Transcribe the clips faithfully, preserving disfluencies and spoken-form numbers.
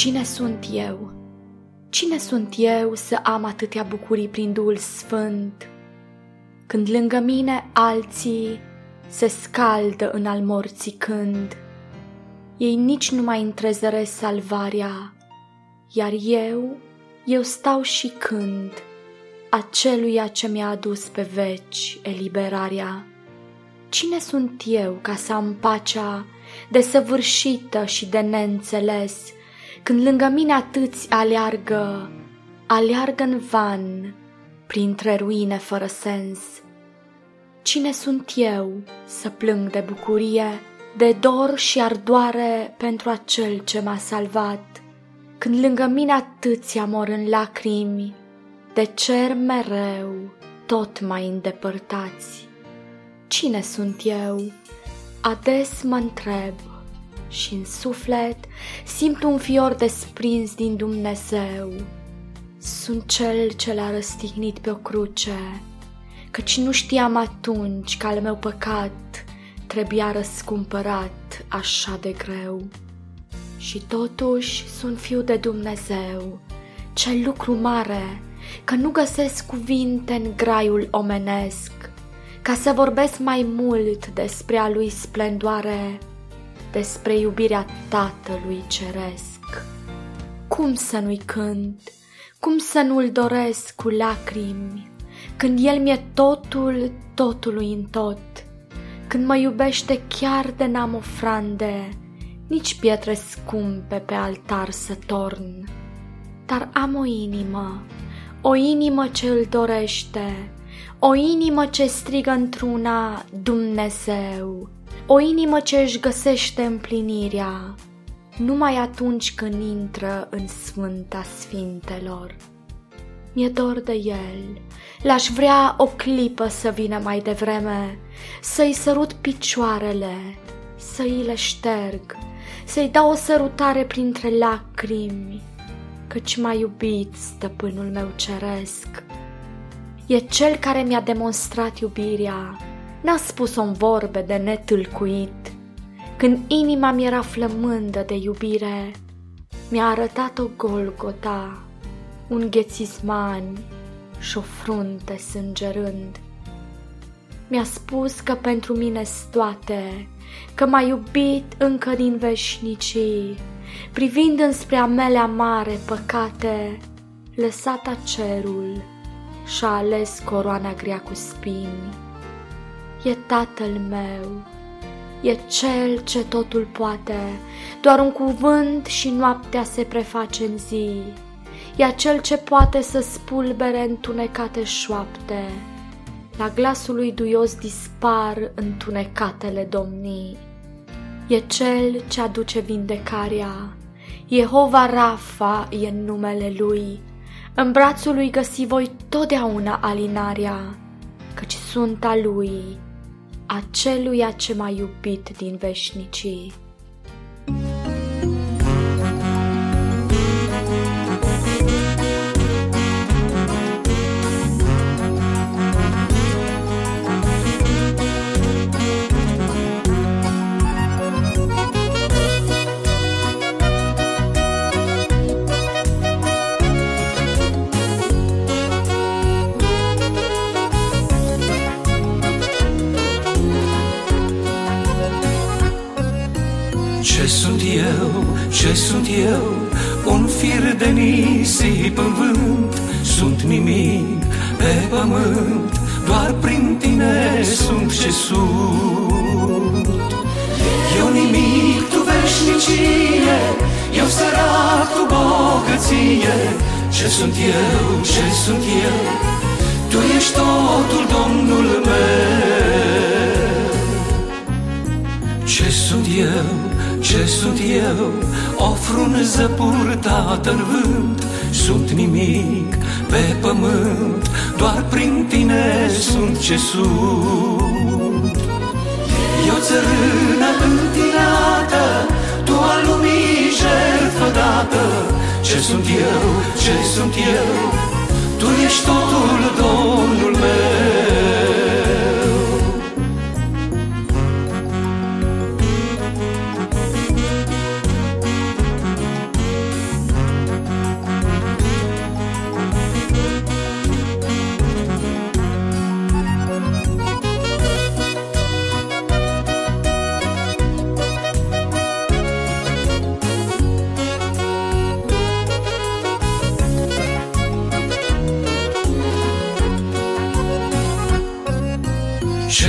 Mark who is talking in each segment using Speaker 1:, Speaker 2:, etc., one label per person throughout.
Speaker 1: Cine sunt eu? Cine sunt eu să am atâtea bucurii prin Duhul Sfânt, când lângă mine alții se scaldă în al morții când ei nici nu mai întrezăresc salvarea, iar eu, eu stau și cânt aceluia ce mi-a adus pe veci eliberarea. Cine sunt eu ca să am pacea desăvârșită și de neînțeles, când lângă mine atâți aleargă, aleargă în van, printre ruine fără sens? Cine sunt eu să plâng de bucurie, de dor și ardoare pentru acel ce m-a salvat, când lângă mine atâția mor în lacrimi, de cer mereu tot mai îndepărtați? Cine sunt eu? Ades mă întreb și în suflet simt un fior desprins din Dumnezeu. Sunt cel ce l-a răstignit pe o cruce, căci nu știam atunci că al meu păcat trebuia răscumpărat așa de greu. Și totuși sunt fiu de Dumnezeu, ce lucru mare, că nu găsesc cuvinte în graiul omenesc, ca să vorbesc mai mult despre a lui splendoare, despre iubirea Tatălui Ceresc. Cum să nu-i cânt, cum să nu-l doresc cu lacrimi, când el mi-e totul, totului în tot, când mă iubește chiar de n-am ofrande, nici pietre scumpe pe altar să torn. Dar am o inimă, o inimă ce îl dorește, o inimă ce strigă într-una Dumnezeu, o inimă ce își găsește împlinirea numai atunci când intră în Sfânta Sfintelor. Mi-e dor de el, l-aș vrea o clipă să vină mai devreme, să-i sărut picioarele, să-i le șterg, să-i dau o sărutare printre lacrimi, căci m-a iubit stăpânul meu ceresc. E cel care mi-a demonstrat iubirea, n-a spus-o în vorbe de netâlcuit. Când inima mi-era flămândă de iubire, mi-a arătat o Golgota, un Ghețisman și o frunte sângerând. Mi-a spus că pentru mine-s toate, că m-a iubit încă din veșnicii, privind înspre a mele amare păcate, lăsat-a cerul și-a ales coroana grea cu spini. E Tatăl meu, e Cel ce totul poate, doar un cuvânt și noaptea se preface în zi. E Acel ce poate să spulbere întunecate șoapte, la glasul lui duios dispar întunecatele domnii. E Cel ce aduce vindecarea, Jehova Rafa e în numele Lui, în brațul Lui găsi voi totdeauna alinarea, căci sunt a Lui, aceluia ce m-a iubit din veșnicii.
Speaker 2: Ce sunt eu, ce sunt eu, un fir de nisip în vânt, sunt nimic pe pământ, doar prin tine sunt ce sunt. Eu nimic, tu veșnicie, eu sărac, tu bogăție. Ce sunt eu, ce sunt eu, tu ești totul, Domnul meu. Ce sunt eu, ce sunt eu, o frunză purtată în vânt, sunt nimic pe pământ, doar prin tine sunt ce sunt. Eu țărână întinată, tu al lumii jertfă dată. Ce sunt eu, ce sunt eu, tu ești totul, Domnul meu.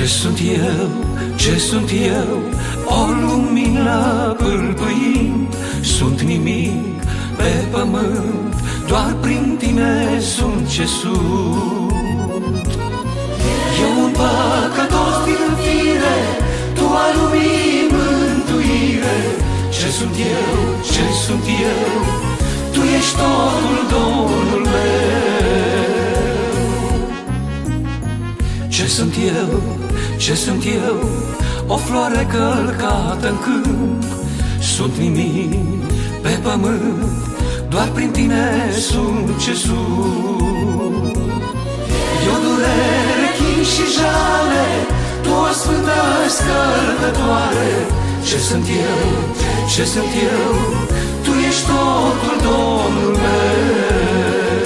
Speaker 2: Ce sunt eu, ce sunt eu, o lumină pâlpâind, sunt nimic pe pământ, doar prin tine sunt ce sunt. Eu un păcătos din fire, tu ai lumii mântuire. Ce sunt eu, ce sunt eu, tu ești totul, Domnul meu. Ce sunt eu, ce sunt eu, o floare călcată în câmp, sunt nimic pe pământ, doar prin tine sunt ce sunt. Eu durere, chin și jale, tu o sfântă scălcătoare. Ce sunt eu, ce sunt eu, tu ești totul, Domnul meu.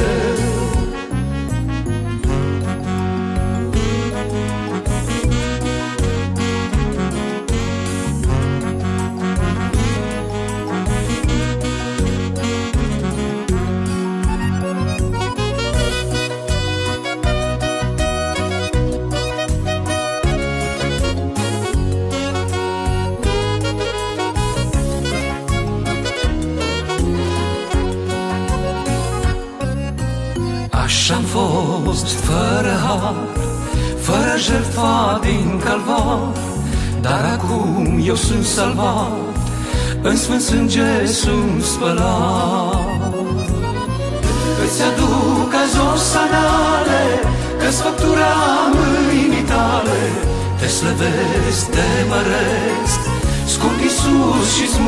Speaker 2: Așa-am fost, fără har, fără jertfa din calvar, dar acum eu sunt salvat, în sfânt sânge sunt spălat. Îți aduc azi o sanale, că-s făptura mâinii tale. Te slăvesc, te măresc, scump Iisus, și-ți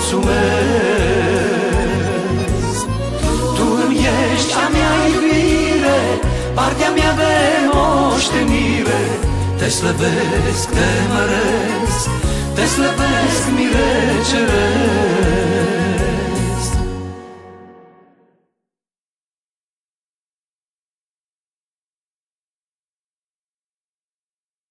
Speaker 2: mulțumesc. Tu îmi ești a mea iubire, partea mea de moștenire. Te slăvesc, te măresc, te slăvesc, mire ceresc.